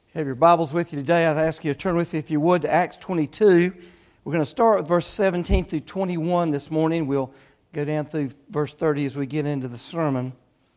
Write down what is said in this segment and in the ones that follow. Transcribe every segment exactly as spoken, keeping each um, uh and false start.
Have your Bibles with you today. I'd ask you to turn with me, if you would, to Acts twenty-two. We're going to start with verse seventeen through twenty-one this morning. We'll go down through verse thirty as we get into the sermon.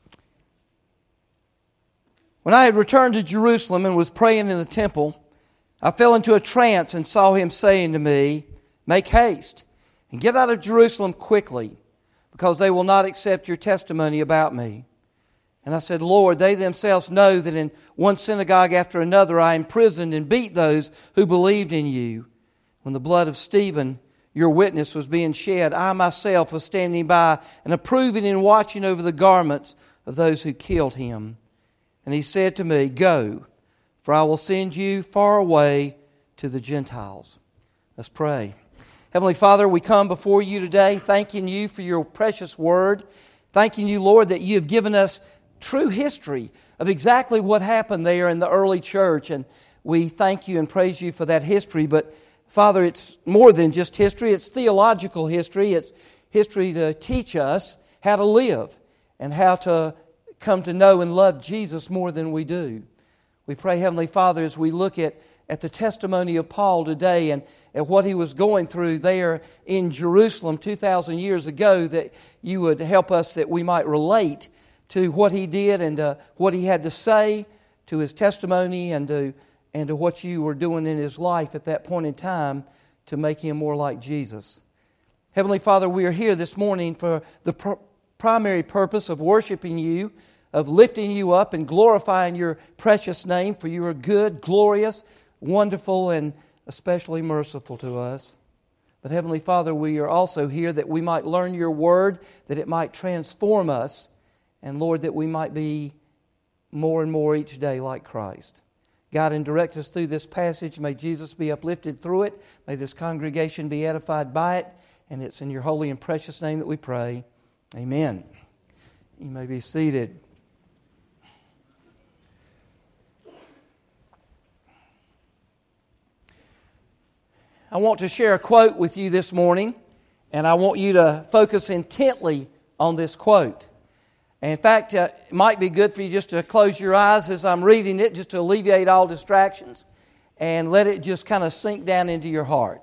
When I had returned to Jerusalem and was praying in the temple, I fell into a trance and saw him saying to me, "Make haste and get out of Jerusalem quickly, because they will not accept your testimony about me." And I said, "Lord, they themselves know that in one synagogue after another I imprisoned and beat those who believed in you. When the blood of Stephen, your witness, was being shed, I myself was standing by and approving and watching over the garments of those who killed him." And he said to me, "Go, for I will send you far away to the Gentiles." Let's pray. Heavenly Father, we come before you today thanking you for your precious word. Thanking you, Lord, that you have given us true history of exactly what happened there in the early church. And we thank you and praise you for that history. But Father, it's more than just history. It's theological history. It's history to teach us how to live and how to come to know and love Jesus more than we do. We pray, Heavenly Father, as we look at, at the testimony of Paul today and at what he was going through there in Jerusalem two thousand years ago, that you would help us that we might relate to what he did and uh, what he had to say, to his testimony, and to, and to what you were doing in his life at that point in time to make him more like Jesus. Heavenly Father, we are here this morning for the pr- primary purpose of worshiping you, of lifting you up and glorifying your precious name, for you are good, glorious, wonderful, and especially merciful to us. But Heavenly Father, we are also here that we might learn your word, that it might transform us, and Lord, that we might be more and more each day like Christ. Guide and direct us through this passage. May Jesus be uplifted through it. May this congregation be edified by it. And it's in your holy and precious name that we pray. Amen. You may be seated. I want to share a quote with you this morning, and I want you to focus intently on this quote. And in fact, uh, it might be good for you just to close your eyes as I'm reading it, just to alleviate all distractions, and let it just kind of sink down into your heart.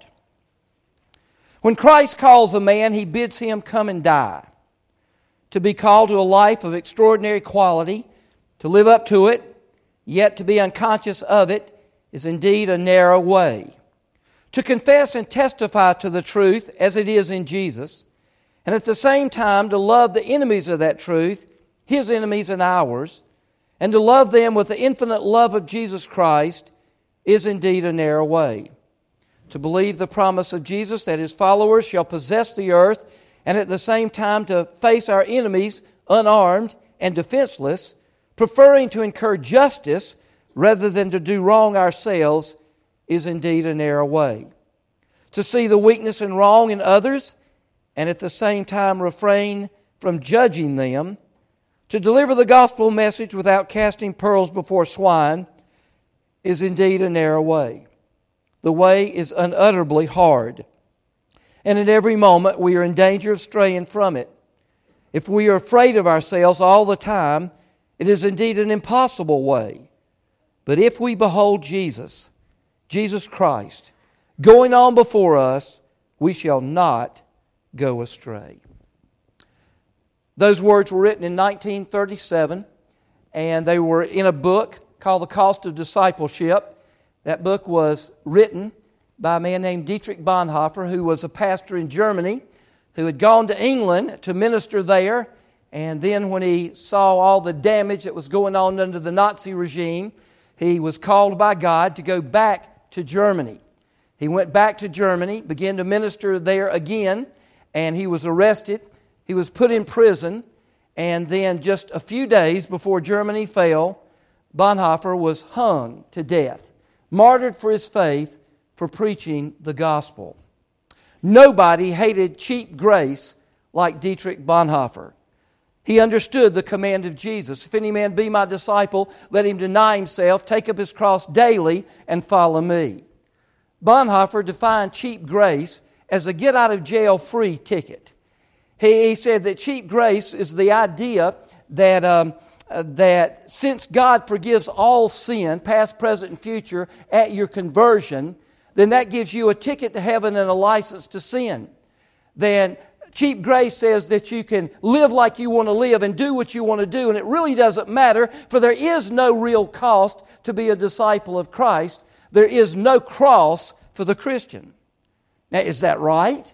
When Christ calls a man, He bids him come and die. To be called to a life of extraordinary quality, to live up to it, yet to be unconscious of it, is indeed a narrow way. To confess and testify to the truth as it is in Jesus, and at the same time to love the enemies of that truth, His enemies and ours, and to love them with the infinite love of Jesus Christ, is indeed a narrow way. To believe the promise of Jesus that His followers shall possess the earth, and at the same time to face our enemies unarmed and defenseless, preferring to incur justice rather than to do wrong ourselves, is indeed a narrow way. To see the weakness and wrong in others, and at the same time refrain from judging them, to deliver the gospel message without casting pearls before swine, is indeed a narrow way. The way is unutterably hard, and at every moment we are in danger of straying from it. If we are afraid of ourselves all the time, it is indeed an impossible way. But if we behold Jesus, Jesus Christ, going on before us, we shall not go astray. Those words were written in nineteen thirty-seven, and they were in a book called The Cost of Discipleship. That book was written by a man named Dietrich Bonhoeffer, who was a pastor in Germany, who had gone to England to minister there, and then when he saw all the damage that was going on under the Nazi regime, he was called by God to go back to Germany. He went back to Germany, began to minister there again, and he was arrested. He was put in prison, and then just a few days before Germany fell, Bonhoeffer was hung to death, martyred for his faith, for preaching the gospel. Nobody hated cheap grace like Dietrich Bonhoeffer. He understood the command of Jesus. If any man be my disciple, let him deny himself, take up his cross daily, and follow me. Bonhoeffer defined cheap grace as a get-out-of-jail-free ticket. He, he said that cheap grace is the idea that um, uh, that since God forgives all sin, past, present, and future, at your conversion, then that gives you a ticket to heaven and a license to sin. Then cheap grace says that you can live like you want to live and do what you want to do, and it really doesn't matter, for there is no real cost to be a disciple of Christ. There is no cross for the Christian. Now, is that right?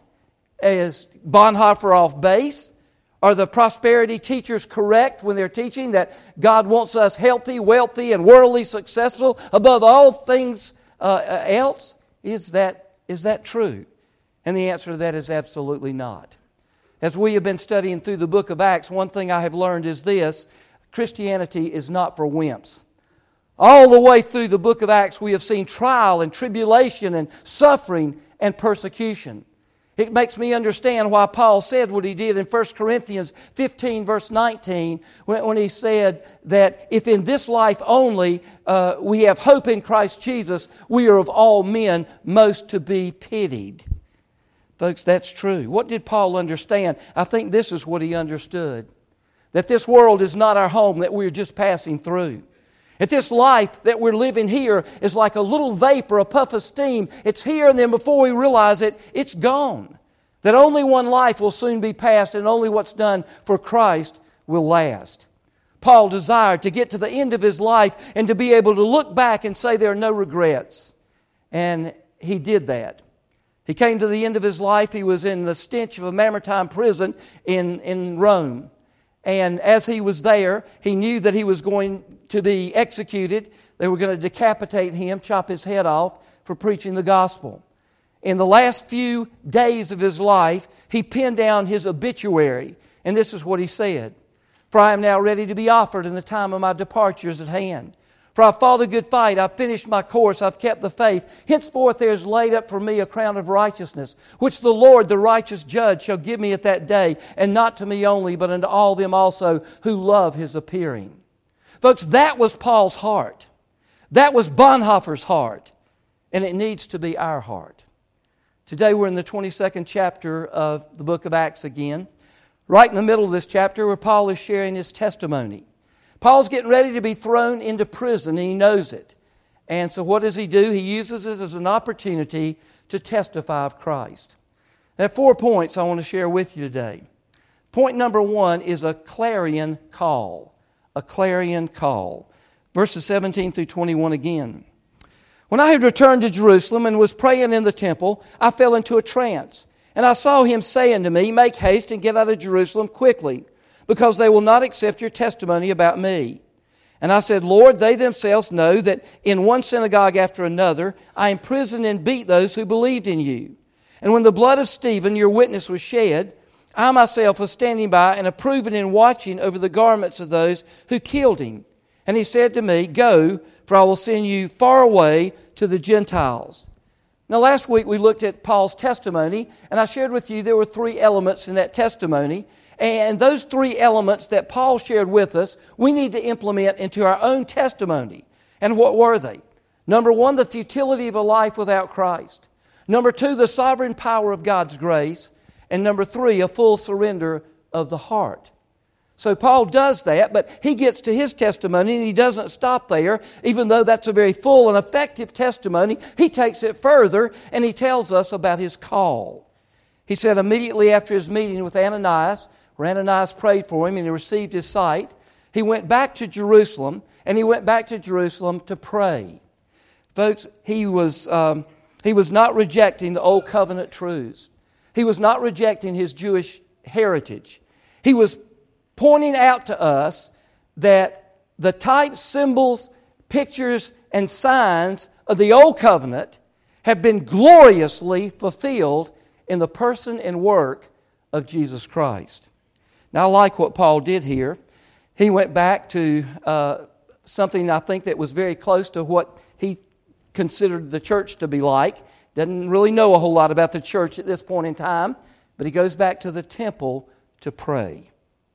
Is Bonhoeffer off base? Are the prosperity teachers correct when they're teaching that God wants us healthy, wealthy, and worldly successful above all things uh, else? Is that, is that true? And the answer to that is absolutely not. As we have been studying through the book of Acts, one thing I have learned is this: Christianity is not for wimps. All the way through the book of Acts, we have seen trial and tribulation and suffering and persecution. It makes me understand why Paul said what he did in First Corinthians fifteen, verse nineteen, when, when he said that if in this life only uh, we have hope in Christ Jesus, we are of all men most to be pitied. Folks, that's true. What did Paul understand? I think this is what he understood: that this world is not our home, that we're just passing through. That this life that we're living here is like a little vapor, a puff of steam. It's here, and then before we realize it, it's gone. That only one life will soon be passed, and only what's done for Christ will last. Paul desired to get to the end of his life and to be able to look back and say there are no regrets. And he did that. He came to the end of his life. He was in the stench of a Mamertine prison in, in Rome. And as he was there, he knew that he was going to be executed. They were going to decapitate him, chop his head off for preaching the gospel. In the last few days of his life, he penned down his obituary. And this is what he said: "For I am now ready to be offered, and the time of my departure is at hand. For I have fought a good fight, I have finished my course, I have kept the faith. Henceforth there is laid up for me a crown of righteousness, which the Lord, the righteous judge, shall give me at that day, and not to me only, but unto all them also who love His appearing." Folks, that was Paul's heart. That was Bonhoeffer's heart. And it needs to be our heart. Today we're in the twenty-second chapter of the book of Acts again. Right in the middle of this chapter where Paul is sharing his testimony. Paul's getting ready to be thrown into prison, and he knows it. And so what does he do? He uses this as an opportunity to testify of Christ. There are four points I want to share with you today. Point number one is a clarion call. A clarion call. Verses seventeen through twenty-one again. "When I had returned to Jerusalem and was praying in the temple, I fell into a trance. And I saw him saying to me, 'Make haste and get out of Jerusalem quickly, because they will not accept your testimony about me.' And I said, 'Lord, they themselves know that in one synagogue after another I imprisoned and beat those who believed in you. And when the blood of Stephen, your witness, was shed, I myself was standing by and approving and watching over the garments of those who killed him. And he said to me, Go, for I will send you far away to the Gentiles.'" Now last week we looked at Paul's testimony, and I shared with you there were three elements in that testimony. And those three elements that Paul shared with us, we need to implement into our own testimony. And what were they? Number one, the futility of a life without Christ. Number two, the sovereign power of God's grace. And number three, a full surrender of the heart. So Paul does that, but he gets to his testimony and he doesn't stop there. Even though that's a very full and effective testimony, he takes it further and he tells us about his call. He said immediately after his meeting with Ananias, where Ananias prayed for him and he received his sight, he went back to Jerusalem, and he went back to Jerusalem to pray. Folks, he was, um, he was not rejecting the old covenant truths. He was not rejecting his Jewish heritage. He was pointing out to us that the types, symbols, pictures, and signs of the old covenant have been gloriously fulfilled in the person and work of Jesus Christ. Now, I like what Paul did here. He went back to uh, something I think that was very close to what he considered the church to be like. Doesn't really know a whole lot about the church at this point in time, but he goes back to the temple to pray.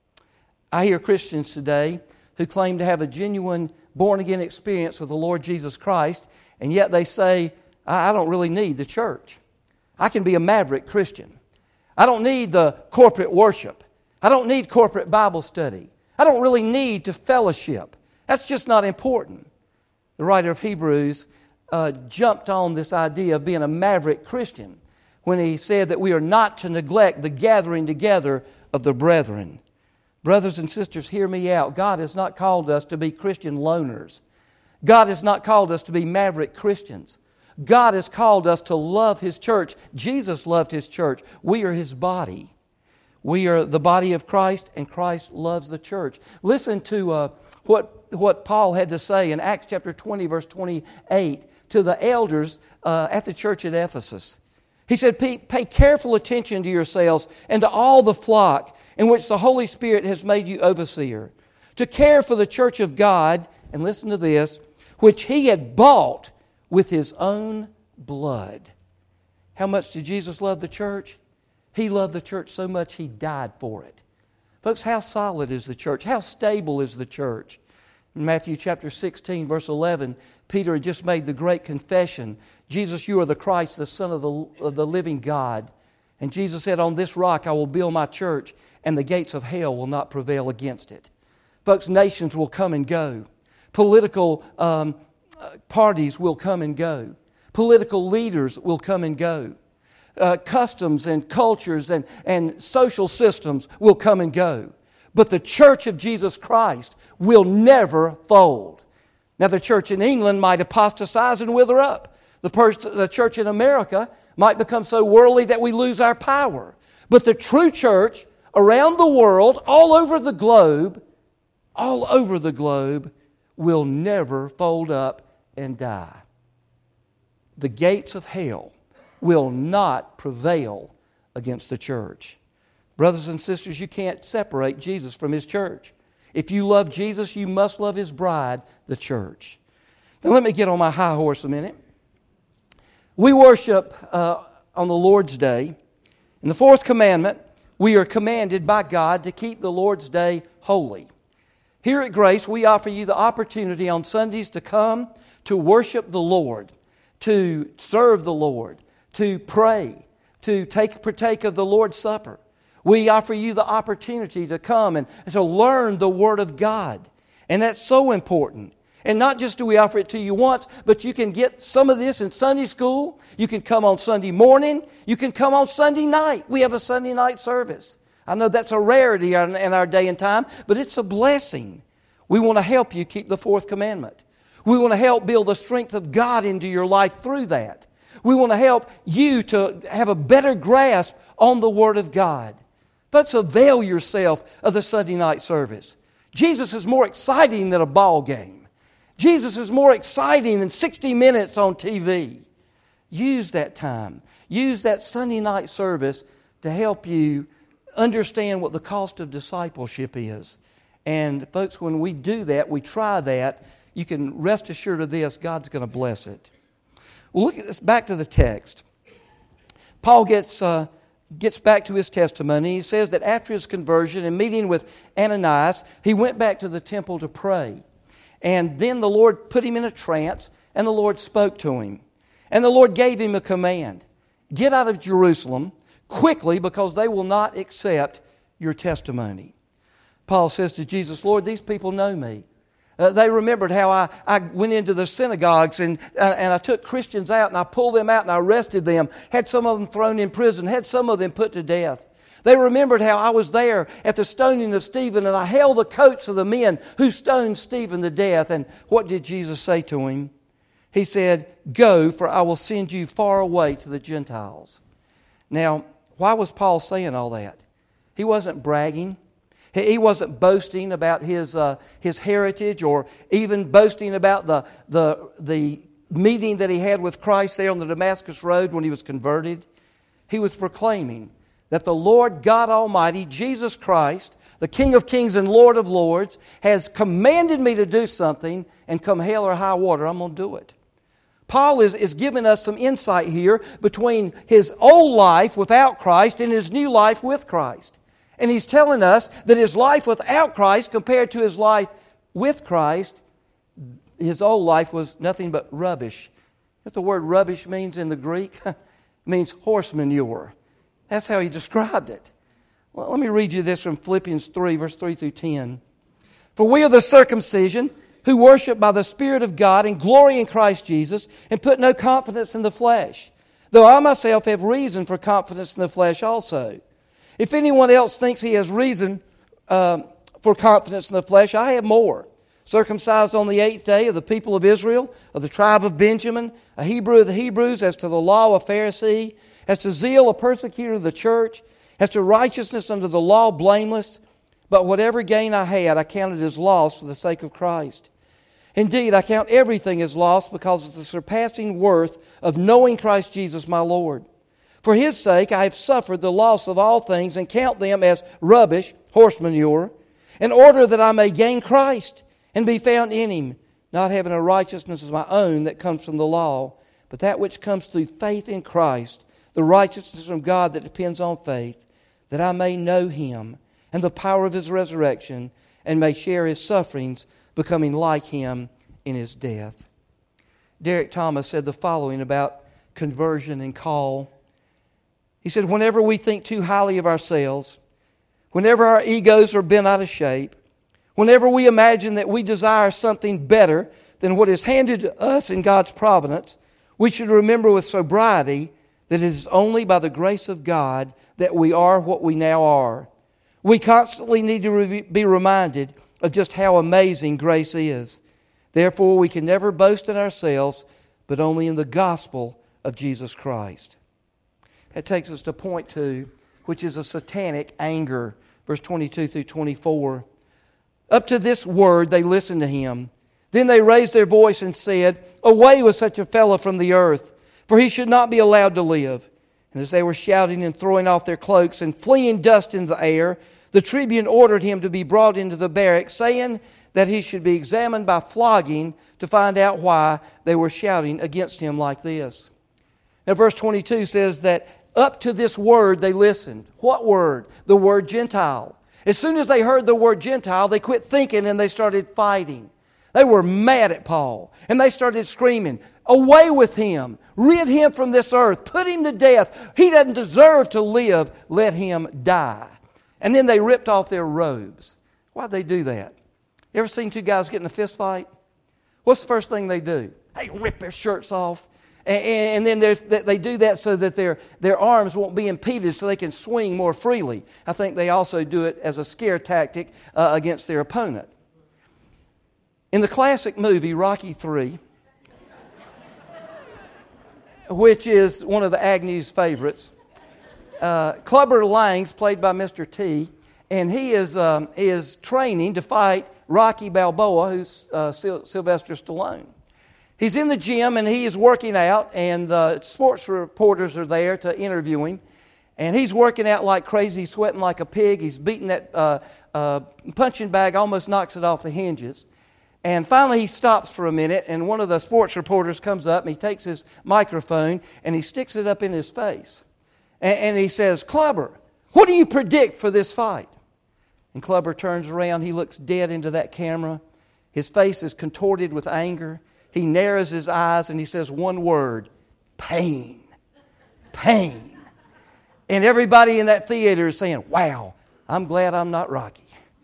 I hear Christians today who claim to have a genuine born-again experience with the Lord Jesus Christ, and yet they say, I don't really need the church. I can be a maverick Christian. I don't need the corporate worship. I don't need corporate Bible study. I don't really need to fellowship. That's just not important. The writer of Hebrews uh, jumped on this idea of being a maverick Christian when he said that we are not to neglect the gathering together of the brethren. Brothers and sisters, hear me out. God has not called us to be Christian loners. God has not called us to be maverick Christians. God has called us to love His church. Jesus loved His church. We are His body. We are the body of Christ, and Christ loves the church. Listen to uh, what, what Paul had to say in Acts chapter twenty, verse twenty-eight, to the elders uh, at the church at Ephesus. He said, pay, pay careful attention to yourselves and to all the flock in which the Holy Spirit has made you overseer, to care for the church of God, and listen to this, which He had bought with His own blood. How much did Jesus love the church? He loved the church so much He died for it. Folks, how solid is the church? How stable is the church? In Matthew chapter sixteen, verse eleven, Peter had just made the great confession, Jesus, you are the Christ, the Son of the, of the living God. And Jesus said, on this rock I will build my church, and the gates of hell will not prevail against it. Folks, nations will come and go. Political um, parties will come and go. Political leaders will come and go. Uh, customs and cultures and, and social systems will come and go. But the church of Jesus Christ will never fold. Now, the church in England might apostatize and wither up. The, pers- the church in America might become so worldly that we lose our power. But the true church around the world, all over the globe, all over the globe, will never fold up and die. The gates of hell will not prevail against the church. Brothers and sisters, you can't separate Jesus from His church. If you love Jesus, you must love His bride, the church. Now let me get on my high horse a minute. We worship uh, on the Lord's Day. In the fourth commandment, we are commanded by God to keep the Lord's Day holy. Here at Grace, we offer you the opportunity on Sundays to come to worship the Lord, to serve the Lord, to pray, to take partake of the Lord's Supper. We offer you the opportunity to come and to learn the Word of God. And that's so important. And not just do we offer it to you once, but you can get some of this in Sunday school. You can come on Sunday morning. You can come on Sunday night. We have a Sunday night service. I know that's a rarity in our day and time, but it's a blessing. We want to help you keep the fourth commandment. We want to help build the strength of God into your life through that. We want to help you to have a better grasp on the Word of God. Folks, avail yourself of the Sunday night service. Jesus is more exciting than a ball game. Jesus is more exciting than sixty minutes on T V. Use that time. Use that Sunday night service to help you understand what the cost of discipleship is. And folks, when we do that, we try that, you can rest assured of this, God's going to bless it. Well, look at this, back to the text. Paul gets uh, gets back to his testimony. He says that after his conversion and meeting with Ananias, he went back to the temple to pray. And then the Lord put him in a trance, and the Lord spoke to him. And the Lord gave him a command. Get out of Jerusalem quickly, because they will not accept your testimony. Paul says to Jesus, Lord, these people know me. Uh, they remembered how I, I went into the synagogues and, uh, and I took Christians out and I pulled them out and I arrested them, had some of them thrown in prison, had some of them put to death. They remembered how I was there at the stoning of Stephen and I held the coats of the men who stoned Stephen to death. And what did Jesus say to him? He said, go, for I will send you far away to the Gentiles. Now, why was Paul saying all that? He wasn't bragging. He wasn't boasting about his uh, his heritage or even boasting about the, the, the meeting that he had with Christ there on the Damascus Road when he was converted. He was proclaiming that the Lord God Almighty, Jesus Christ, the King of Kings and Lord of Lords, has commanded me to do something, and come hell or high water, I'm going to do it. Paul is, is giving us some insight here between his old life without Christ and his new life with Christ. And he's telling us that his life without Christ compared to his life with Christ, his old life was nothing but rubbish. What the word rubbish means in the Greek? It means horse manure. That's how he described it. Well, let me read you this from Philippians three, verse three through ten. For we are the circumcision who worship by the Spirit of God and glory in Christ Jesus and put no confidence in the flesh, though I myself have reason for confidence in the flesh also. If anyone else thinks he has reason um, for confidence in the flesh, I have more. Circumcised on the eighth day, of the people of Israel, of the tribe of Benjamin, a Hebrew of the Hebrews, as to the law, a Pharisee, as to zeal, a persecutor of the church, as to righteousness under the law, blameless. But whatever gain I had, I counted as loss for the sake of Christ. Indeed, I count everything as loss because of the surpassing worth of knowing Christ Jesus my Lord. For His sake I have suffered the loss of all things and count them as rubbish, horse manure, in order that I may gain Christ and be found in Him, not having a righteousness of my own that comes from the law, but that which comes through faith in Christ, the righteousness from God that depends on faith, that I may know Him and the power of His resurrection, and may share His sufferings, becoming like Him in His death. Derek Thomas said the following about conversion and call. He said, whenever we think too highly of ourselves, whenever our egos are bent out of shape, whenever we imagine that we desire something better than what is handed to us in God's providence, we should remember with sobriety that it is only by the grace of God that we are what we now are. We constantly need to be reminded of just how amazing grace is. Therefore, we can never boast in ourselves, but only in the gospel of Jesus Christ. That takes us to point two, which is a satanic anger. Verse twenty-two through twenty-four. Up to this word they listened to him. Then they raised their voice and said, away with such a fellow from the earth, for he should not be allowed to live. And as they were shouting and throwing off their cloaks and flinging dust into the air, the tribune ordered him to be brought into the barracks, saying that he should be examined by flogging to find out why they were shouting against him like this. Now verse twenty-two says that up to this word they listened. What word? The word Gentile. As soon as they heard the word Gentile, they quit thinking and they started fighting. They were mad at Paul and they started screaming, away with him, rid him from this earth, put him to death. He doesn't deserve to live, let him die. And then they ripped off their robes. Why'd they do that? You ever seen two guys get in a fist fight? What's the first thing they do? They rip their shirts off. And, and then they do that so that their, their arms won't be impeded so they can swing more freely. I think they also do it as a scare tactic uh, against their opponent. In the classic movie Rocky three, which is one of the Agnew's favorites, uh, Clubber Lang's played by Mister T, and he is um, is training to fight Rocky Balboa, who's uh, Sil- Sylvester Stallone. He's in the gym and he is working out, and the sports reporters are there to interview him. And he's working out like crazy, sweating like a pig. He's beating that uh, uh, punching bag, almost knocks it off the hinges. And finally he stops for a minute, and one of the sports reporters comes up and he takes his microphone and he sticks it up in his face. And, and he says, Clubber, what do you predict for this fight? And Clubber turns around, he looks dead into that camera. His face is contorted with anger. He narrows his eyes and he says one word, pain. Pain. And everybody in that theater is saying, wow, I'm glad I'm not Rocky.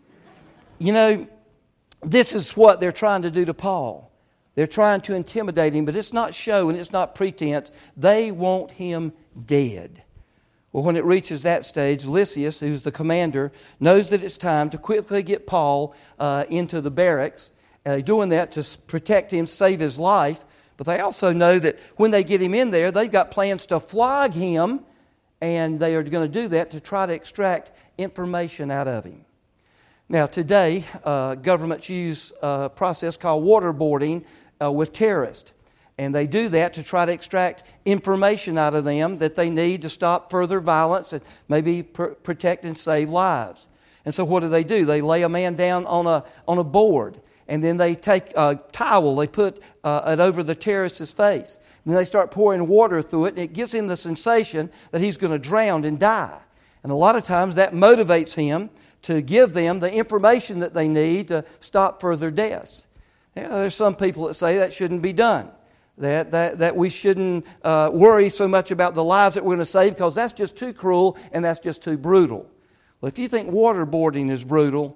You know, this is what they're trying to do to Paul. They're trying to intimidate him, but it's not show and it's not pretense. They want him dead. Well, when it reaches that stage, Lysias, who's the commander, knows that it's time to quickly get Paul uh, into the barracks. Uh, doing that to protect him, save his life. But they also know that when they get him in there, they've got plans to flog him, and they are going to do that to try to extract information out of him. Now, today, uh, governments use a process called waterboarding uh, with terrorists. And they do that to try to extract information out of them that they need to stop further violence and maybe pr- protect and save lives. And so what do they do? They lay a man down on a on a board. And then they take a towel, they put uh, it over the terrorist's face. And then they start pouring water through it, and it gives him the sensation that he's going to drown and die. And a lot of times that motivates him to give them the information that they need to stop further deaths. You know, there's some people that say that shouldn't be done, that that, that we shouldn't uh, worry so much about the lives that we're going to save because that's just too cruel and that's just too brutal. Well, if you think waterboarding is brutal,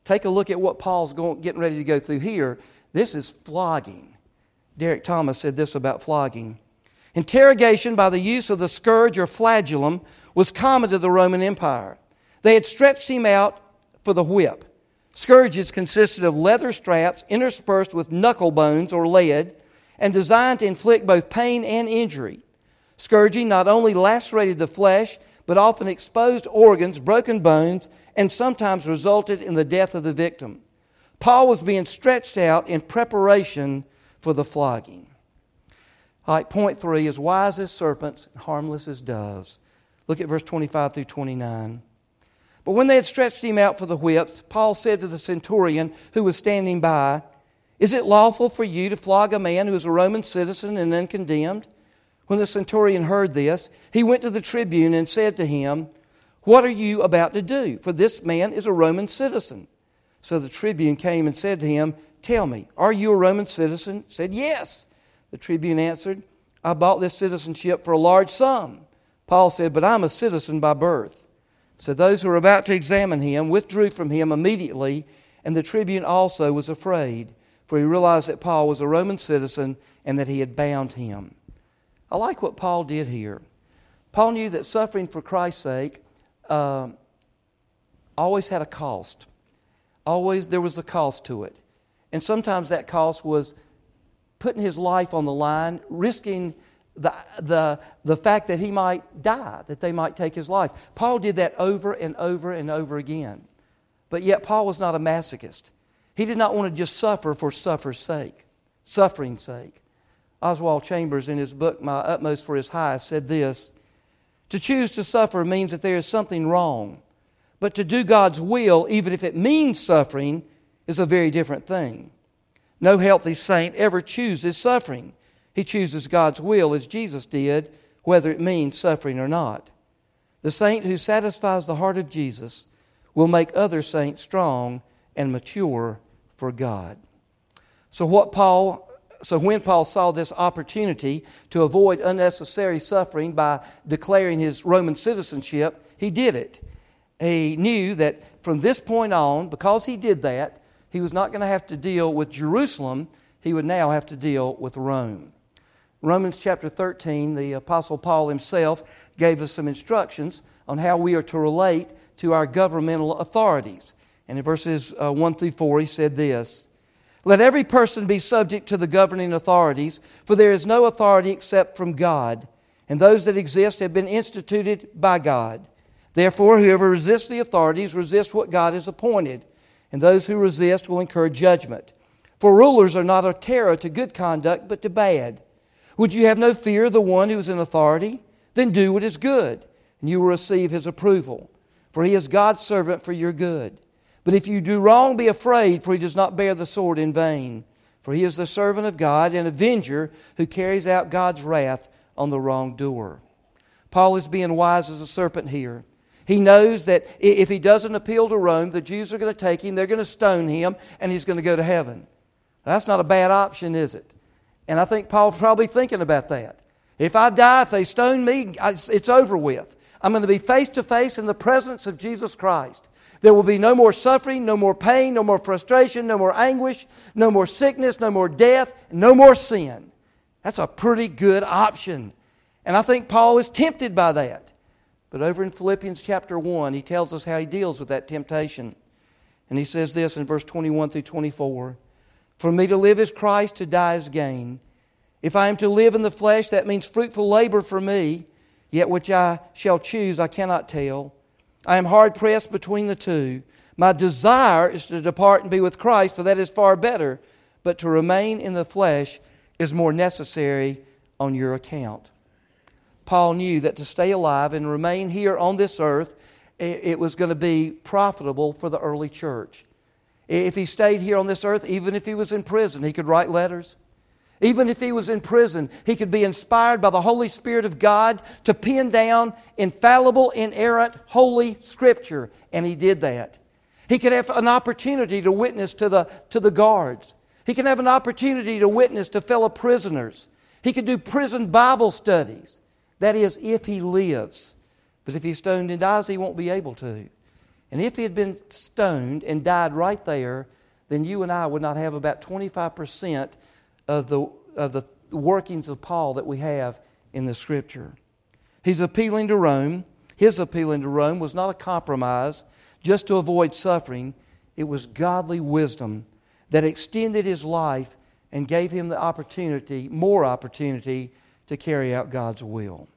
take a look at what Paul's going, getting ready to go through here. This is flogging. Derek Thomas said this about flogging. Interrogation by the use of the scourge or flagellum was common to the Roman Empire. They had stretched him out for the whip. Scourges consisted of leather straps interspersed with knuckle bones or lead and designed to inflict both pain and injury. Scourging not only lacerated the flesh, but often exposed organs, broken bones, and sometimes resulted in the death of the victim. Paul was being stretched out in preparation for the flogging. All right, point three is wise as serpents, harmless as doves. Look at verse twenty-five through twenty-nine. But when they had stretched him out for the whips, Paul said to the centurion who was standing by, "Is it lawful for you to flog a man who is a Roman citizen and uncondemned?" When the centurion heard this, he went to the tribune and said to him, "What are you about to do? For this man is a Roman citizen." So the tribune came and said to him, "Tell me, are you a Roman citizen?" He said, "Yes." The tribune answered, "I bought this citizenship for a large sum." Paul said, "But I'm a citizen by birth." So those who were about to examine him withdrew from him immediately, and the tribune also was afraid, for he realized that Paul was a Roman citizen and that he had bound him. I like what Paul did here. Paul knew that suffering for Christ's sake uh, always had a cost. Always there was a cost to it. And sometimes that cost was putting his life on the line, risking the, the, the fact that he might die, that they might take his life. Paul did that over and over and over again. But yet Paul was not a masochist. He did not want to just suffer for suffer's sake, suffering's sake. Oswald Chambers, in his book, My Utmost for His Highest, said this, "To choose to suffer means that there is something wrong. But to do God's will, even if it means suffering, is a very different thing. No healthy saint ever chooses suffering. He chooses God's will as Jesus did, whether it means suffering or not. The saint who satisfies the heart of Jesus will make other saints strong and mature for God." So what Paul So when Paul saw this opportunity to avoid unnecessary suffering by declaring his Roman citizenship, he did it. He knew that from this point on, because he did that, he was not going to have to deal with Jerusalem. He would now have to deal with Rome. Romans chapter thirteen, the Apostle Paul himself gave us some instructions on how we are to relate to our governmental authorities. And in verses uh, one through four, he said this, "Let every person be subject to the governing authorities, for there is no authority except from God, and those that exist have been instituted by God. Therefore, whoever resists the authorities resists what God has appointed, and those who resist will incur judgment. For rulers are not a terror to good conduct, but to bad. Would you have no fear of the one who is in authority? Then do what is good, and you will receive his approval. For he is God's servant for your good. But if you do wrong, be afraid, for he does not bear the sword in vain. For he is the servant of God, an avenger who carries out God's wrath on the wrongdoer." Paul is being wise as a serpent here. He knows that if he doesn't appeal to Rome, the Jews are going to take him, they're going to stone him, and he's going to go to heaven. That's not a bad option, is it? And I think Paul's probably thinking about that. If I die, if they stone me, it's over with. I'm going to be face to face in the presence of Jesus Christ. There will be no more suffering, no more pain, no more frustration, no more anguish, no more sickness, no more death, no more sin. That's a pretty good option. And I think Paul is tempted by that. But over in Philippians chapter one, he tells us how he deals with that temptation. And he says this in verse twenty-one through twenty-four, "For me to live is Christ, to die is gain. If I am to live in the flesh, that means fruitful labor for me, yet which I shall choose I cannot tell. I am hard pressed between the two. My desire is to depart and be with Christ, for that is far better, but to remain in the flesh is more necessary on your account." Paul knew that to stay alive and remain here on this earth, it was going to be profitable for the early church. If he stayed here on this earth, even if he was in prison, he could write letters. Even if he was in prison, he could be inspired by the Holy Spirit of God to pen down infallible, inerrant, holy Scripture. And he did that. He could have an opportunity to witness to the, to the guards. He can have an opportunity to witness to fellow prisoners. He could do prison Bible studies. That is, if he lives. But if he's stoned and dies, he won't be able to. And if he had been stoned and died right there, then you and I would not have about twenty-five percent of the, of the workings of Paul that we have in the Scripture. He's appealing to Rome. His appealing to Rome was not a compromise just to avoid suffering. It was godly wisdom that extended his life and gave him the opportunity, more opportunity, to carry out God's will.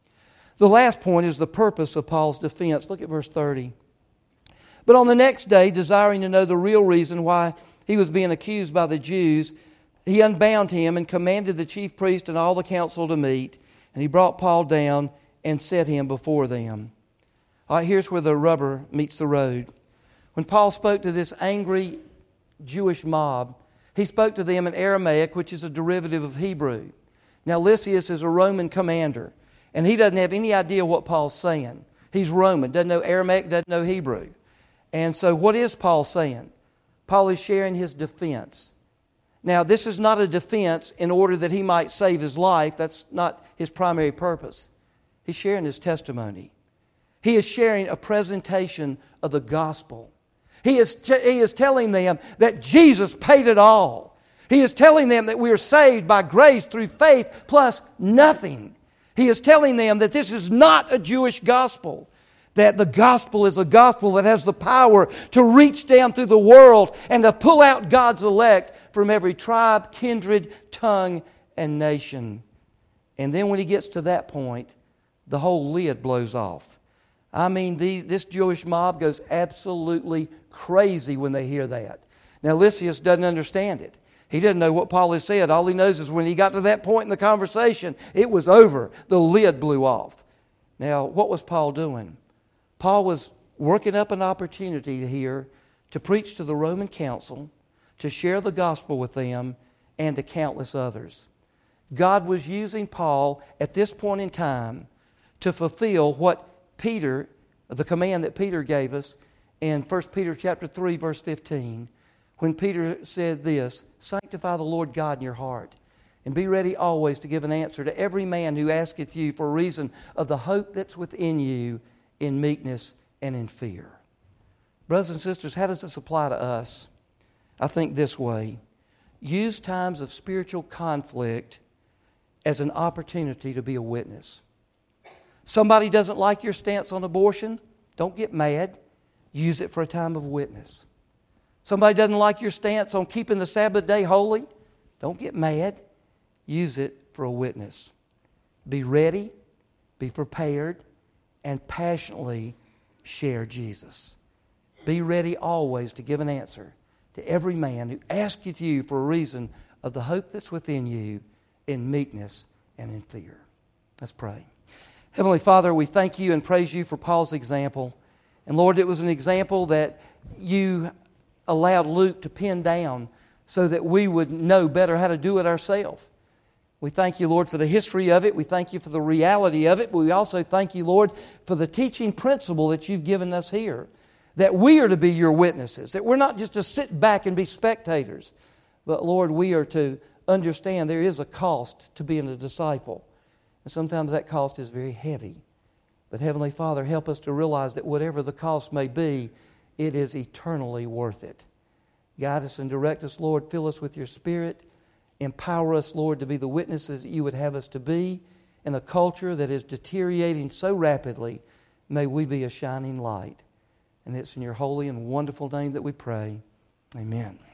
The last point is the purpose of Paul's defense. Look at verse thirty. But on the next day, desiring to know the real reason why he was being accused by the Jews, he unbound him and commanded the chief priest and all the council to meet. And he brought Paul down and set him before them. All right, here's where the rubber meets the road. When Paul spoke to this angry Jewish mob, he spoke to them in Aramaic, which is a derivative of Hebrew. Now, Lysias is a Roman commander, and he doesn't have any idea what Paul's saying. He's Roman, doesn't know Aramaic, doesn't know Hebrew. And so what is Paul saying? Paul is sharing his defense. Now, this is not a defense in order that he might save his life. That's not his primary purpose. He's sharing his testimony. He is sharing a presentation of the gospel. He is, t- he is telling them that Jesus paid it all. He is telling them that we are saved by grace through faith plus nothing. He is telling them that this is not a Jewish gospel, that the gospel is a gospel that has the power to reach down through the world and to pull out God's elect from every tribe, kindred, tongue, and nation. And then when he gets to that point, the whole lid blows off. I mean, these, this Jewish mob goes absolutely crazy when they hear that. Now, Lysias doesn't understand it. He doesn't know what Paul has said. All he knows is when he got to that point in the conversation, it was over. The lid blew off. Now, what was Paul doing? Paul was working up an opportunity here to preach to the Roman council, to share the gospel with them, and to countless others. God was using Paul at this point in time to fulfill what Peter, the command that Peter gave us in First Peter chapter three, verse fifteen, when Peter said this, "Sanctify the Lord God in your heart, and be ready always to give an answer to every man who asketh you for a reason of the hope that's within you in meekness and in fear." Brothers and sisters, how does this apply to us? I think this way. Use times of spiritual conflict as an opportunity to be a witness. Somebody doesn't like your stance on abortion, don't get mad. Use it for a time of witness. Somebody doesn't like your stance on keeping the Sabbath day holy, don't get mad. Use it for a witness. Be ready, be prepared, and passionately share Jesus. Be ready always to give an answer to every man who asketh you for a reason of the hope that's within you in meekness and in fear. Let's pray. Heavenly Father, we thank you and praise you for Paul's example. And Lord, it was an example that you allowed Luke to pin down so that we would know better how to do it ourselves. We thank you, Lord, for the history of it. We thank you for the reality of it. But we also thank you, Lord, for the teaching principle that you've given us here. That we are to be your witnesses. That we're not just to sit back and be spectators. But, Lord, we are to understand there is a cost to being a disciple. And sometimes that cost is very heavy. But Heavenly Father, help us to realize that whatever the cost may be, it is eternally worth it. Guide us and direct us, Lord. Fill us with your Spirit. Empower us, Lord, to be the witnesses that you would have us to be in a culture that is deteriorating so rapidly. May we be a shining light. And it's in your holy and wonderful name that we pray. Amen.